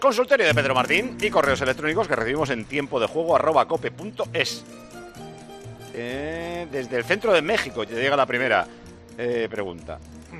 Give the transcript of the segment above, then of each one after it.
Consultorio de Pedro Martín y correos electrónicos que recibimos en tiempodejuego@cope.es. Desde el centro de México te llega la primera pregunta.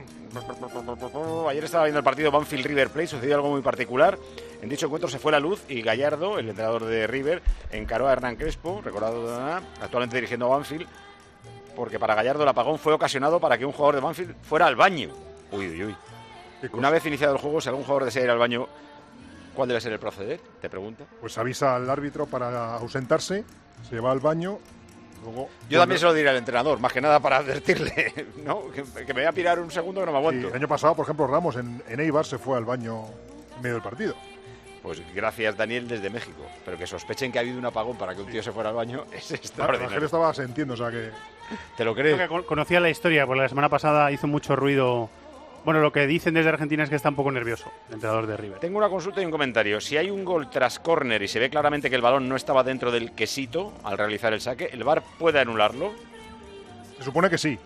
Ayer estaba viendo el partido Banfield River Plate, sucedió algo muy particular. En dicho encuentro se fue la luz y Gallardo, el entrenador de River, encaró a Hernán Crespo, recordado actualmente dirigiendo a Banfield, porque para Gallardo el apagón fue ocasionado para que un jugador de Banfield fuera al baño. Uy. Una vez iniciado el juego, si algún jugador desea ir al baño, ¿cuál debe ser el proceder? Te pregunto. Pues avisa al árbitro para ausentarse, se va al baño. Luego, yo también se lo diré al entrenador, más que nada para advertirle, ¿no? Que me voy a pirar un segundo que no me aguanto. Sí, el año pasado, por ejemplo, Ramos en Eibar se fue al baño en medio del partido. Pues gracias, Daniel, desde México. Pero que sospechen que ha habido un apagón para que un tío se fuera al baño es extraordinario. Ángel estaba sintiendo, o sea que... ¿Te lo crees? Creo que conocía la historia, porque la semana pasada hizo mucho ruido. Bueno, lo que dicen desde Argentina es que está un poco nervioso, el entrenador de River. Tengo una consulta y un comentario. Si hay un gol tras córner y se ve claramente que el balón no estaba dentro del quesito al realizar el saque, ¿el VAR puede anularlo? Se supone que sí.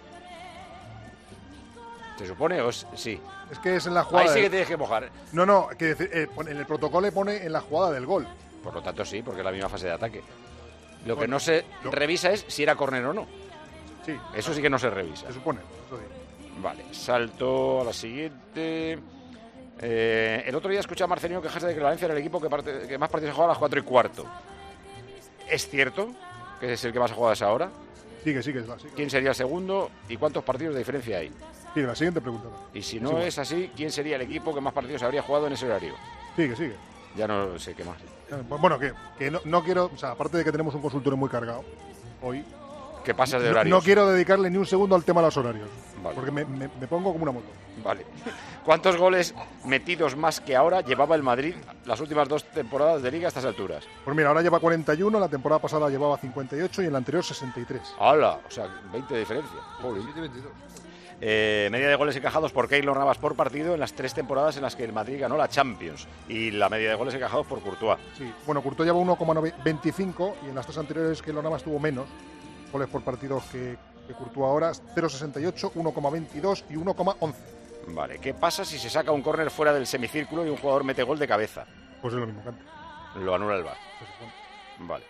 ¿Se supone o sí? Es que es en la jugada... Ahí sí que tienes que mojar. No, que en el protocolo pone en la jugada del gol. Por lo tanto sí, porque es la misma fase de ataque. Lo que no se revisa es si era córner o no. Sí. Eso sí que no se revisa. Se supone, eso sí. Vale, salto a la siguiente. El otro día escuché a Marcelino quejarse de que el Valencia era el equipo que más partidos ha jugado a las 4:15. ¿Es cierto que es el que más ha jugado a esa hora? Sigue. ¿Quién sería el segundo y cuántos partidos de diferencia hay? Sigue, la siguiente pregunta. Y si no es así, ¿quién sería el equipo que más partidos habría jugado en ese horario? Sigue. Ya no sé qué más. Bueno, que no quiero... O sea, aparte de que tenemos un consultorio muy cargado hoy... ¿Qué pasa de horarios? No quiero dedicarle ni un segundo al tema de los horarios. Vale. Porque me pongo como una moto. Vale. ¿Cuántos goles metidos más que ahora llevaba el Madrid las últimas 2 temporadas de Liga a estas alturas? Pues mira, ahora lleva 41, la temporada pasada llevaba 58 y en la anterior 63. ¡Hala! O sea, 20 de diferencia. 22. Media de goles encajados por Keylor Navas por partido en las 3 temporadas en las que el Madrid ganó la Champions. Y la media de goles encajados por Courtois. Sí, bueno, Courtois lleva 1,25 y en las 3 anteriores Keylor Navas tuvo menos goles por partido que Courtois ahora, 0,68, 1,22 y 1,11. Vale, ¿qué pasa si se saca un córner fuera del semicírculo y un jugador mete gol de cabeza? Pues es lo mismo que antes. Lo anula el VAR. Vale.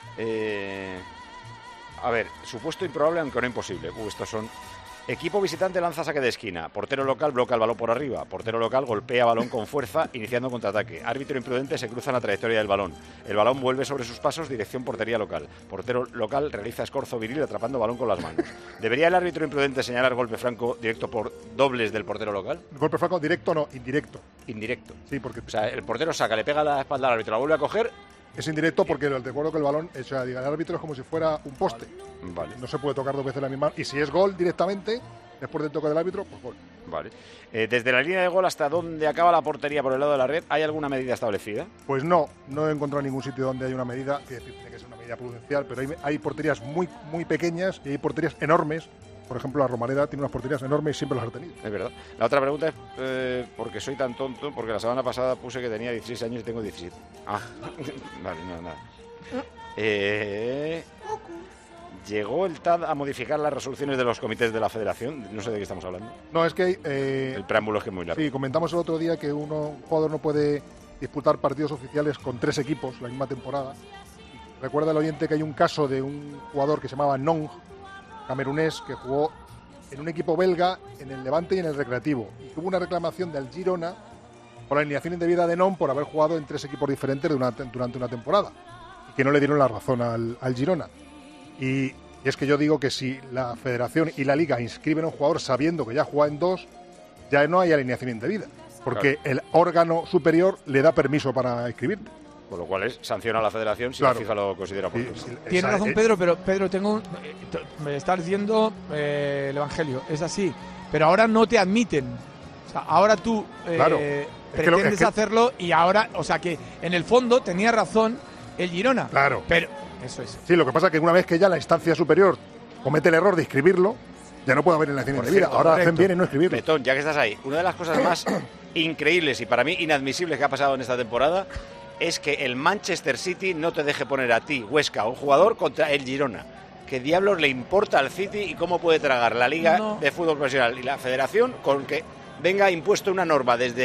A ver, supuesto improbable aunque no imposible. Estos son... Equipo visitante lanza saque de esquina. Portero local bloquea el balón por arriba. Portero local golpea balón con fuerza, iniciando contraataque. Árbitro imprudente se cruza en la trayectoria del balón. El balón vuelve sobre sus pasos, dirección portería local. Portero local realiza escorzo viril atrapando balón con las manos. ¿Debería el árbitro imprudente señalar golpe franco directo por dobles del portero local? Golpe franco directo no, indirecto. Indirecto. Sí, porque... O sea, el portero saca, le pega la espalda al árbitro, la vuelve a coger... Es indirecto porque te acuerdo que el balón, o sea, diga, el árbitro es como si fuera un poste. Vale. No se puede tocar 2 veces la misma. Y si es gol directamente, después del toque del árbitro, pues gol. Vale. Desde la línea de gol hasta donde acaba la portería por el lado de la red, ¿hay alguna medida establecida? Pues no he encontrado ningún sitio donde hay una medida, que tiene que ser una medida prudencial, pero hay porterías muy, muy pequeñas y hay porterías enormes. Por ejemplo, la Romareda tiene unas porterías enormes y siempre las ha tenido. Es verdad. La otra pregunta es, porque soy tan tonto, porque la semana pasada puse que tenía 16 años y tengo 17. Ah, vale, nada. ¿Llegó el TAD a modificar las resoluciones de los comités de la federación? No sé de qué estamos hablando. No, es que... el preámbulo es que es muy largo. Sí, comentamos el otro día que un jugador no puede disputar partidos oficiales con 3 equipos la misma temporada. Recuerda el oyente que hay un caso de un jugador que se llamaba Nong, camerunés, que jugó en un equipo belga, en el Levante y en el Recreativo. Y tuvo una reclamación del Girona por la alineación indebida de Nong por haber jugado en 3 equipos diferentes durante una temporada. Y que no le dieron la razón al Girona. Y es que yo digo que si la Federación y la Liga inscriben a un jugador sabiendo que ya juega en 2, ya no hay alineación indebida. Porque el órgano superior le da permiso para inscribirte. Con lo cual sanciona a la Federación si claro. la FIFA lo considera oportuno. Sí, tiene razón Pedro, pero Pedro, me estás diciendo el Evangelio, es así, pero ahora no te admiten. O sea, ahora tú pretendes hacerlo y ahora, o sea que en el fondo tenía razón el Girona. Claro. Pero eso es. Sí, lo que pasa es que una vez que ya la instancia superior comete el error de inscribirlo, ya no puede haber alineación indebida. Ahora hacen bien en no escribirlo. Betón, ya que estás ahí, una de las cosas más increíbles y para mí inadmisibles que ha pasado en esta temporada es que el Manchester City no te deje poner a ti, Huesca, un jugador contra el Girona. ¿Qué diablos le importa al City y cómo puede tragar la Liga de Fútbol Profesional y la Federación con que venga impuesto una norma desde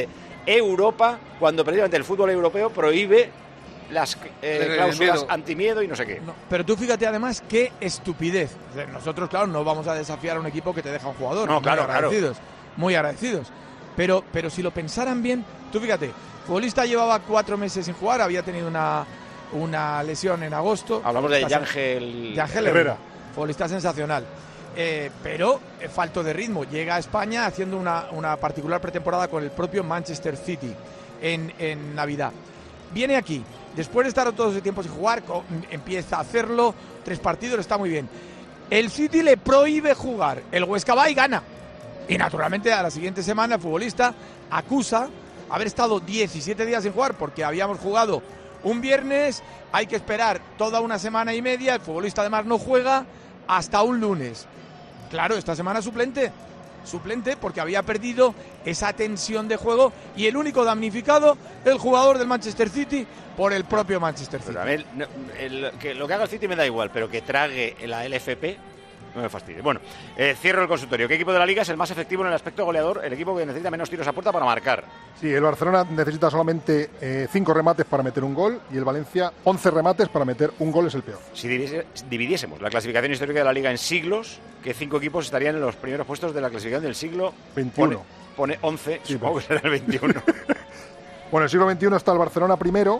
Europa, cuando precisamente el fútbol europeo prohíbe las cláusulas antimiedo y no sé qué. No, pero tú fíjate además qué estupidez. Nosotros, claro, no vamos a desafiar a un equipo que te deja un jugador. No, claro, muy agradecidos. Pero si lo pensaran bien, tú fíjate, el futbolista llevaba 4 meses sin jugar, había tenido una lesión en agosto. Hablamos de Yángel Herrera, futbolista sensacional. Pero falto de ritmo. Llega a España haciendo una particular pretemporada con el propio Manchester City en Navidad. Viene aquí, después de estar todo ese tiempo sin jugar, empieza a hacerlo, 3 partidos, está muy bien. El City le prohíbe jugar, el Huesca va y gana. Y naturalmente a la siguiente semana el futbolista acusa haber estado 17 días sin jugar porque habíamos jugado un viernes, hay que esperar toda una semana y media, el futbolista además no juega hasta un lunes. Claro, esta semana suplente porque había perdido esa tensión de juego y el único damnificado, el jugador del Manchester City, por el propio Manchester City. Pero a ver, lo que haga el City me da igual, pero que trague la LFP no me fastidie. Bueno, cierro el consultorio. ¿Qué equipo de la Liga es el más efectivo en el aspecto goleador? El equipo que necesita menos tiros a puerta para marcar. Sí, el Barcelona necesita solamente 5 remates para meter un gol y el Valencia 11 remates para meter un gol, es el peor. Si dividiésemos la clasificación histórica de la Liga en siglos, ¿qué 5 equipos estarían en los primeros puestos de la clasificación del siglo? 21. Pone 11, sí, supongo que será el 21. Bueno, el siglo XXI está el Barcelona primero,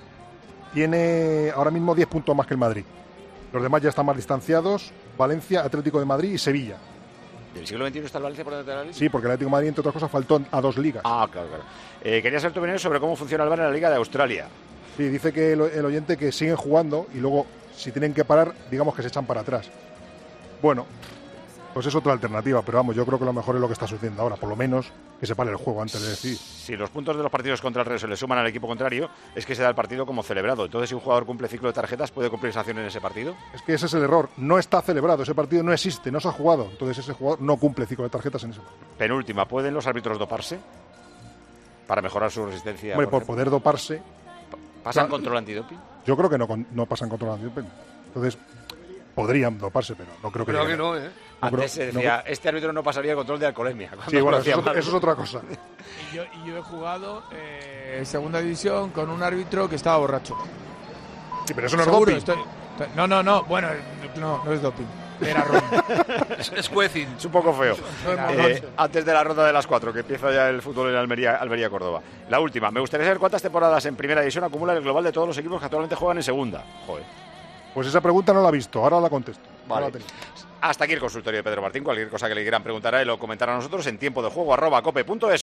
tiene ahora mismo 10 puntos más que el Madrid. Los demás ya están más distanciados, Valencia, Atlético de Madrid y Sevilla. ¿Del siglo XXI está el Valencia por delante de la Liga? Sí, porque el Atlético de Madrid, entre otras cosas, faltó a 2 ligas. Ah, claro. Quería saber tu opinión sobre cómo funciona el VAR en la Liga de Australia. Sí, dice que el oyente que siguen jugando y luego, si tienen que parar, digamos que se echan para atrás. Bueno, pues es otra alternativa, pero vamos, yo creo que lo mejor es lo que está sucediendo ahora, por lo menos que se pare el juego antes de decidir. Si los puntos de los partidos contra el Real se le suman al equipo contrario, es que se da el partido como celebrado. Entonces, si un jugador cumple ciclo de tarjetas, ¿puede cumplir sanción en ese partido? Es que ese es el error, no está celebrado, ese partido no existe, no se ha jugado, entonces ese jugador no cumple ciclo de tarjetas en ese partido. Penúltima, ¿pueden los árbitros doparse para mejorar su resistencia? Hombre, por poder doparse... ¿Pasan control antidoping? Yo creo que no pasan control antidoping. Entonces, podrían doparse, pero no creo que... Creo que no, ¿eh? Antes se decía, este árbitro no pasaría control de alcoholemia. Sí, bueno, eso es otra cosa. Y yo he jugado segunda división con un árbitro que estaba borracho. Sí, pero eso no es doping. No, bueno, no es doping. Era ron. Es juecing. Es un poco feo. Antes de la ronda de las 4, que empieza ya el fútbol en Almería-Córdoba. La última, me gustaría saber cuántas temporadas en primera división acumula el global de todos los equipos que actualmente juegan en segunda. Joder. Pues esa pregunta no la he visto, ahora la contesto. Vale. Hasta aquí el consultorio de Pedro Martín. Cualquier cosa que le quieran preguntar a él o comentar a nosotros en tiempodejuego@cope.es.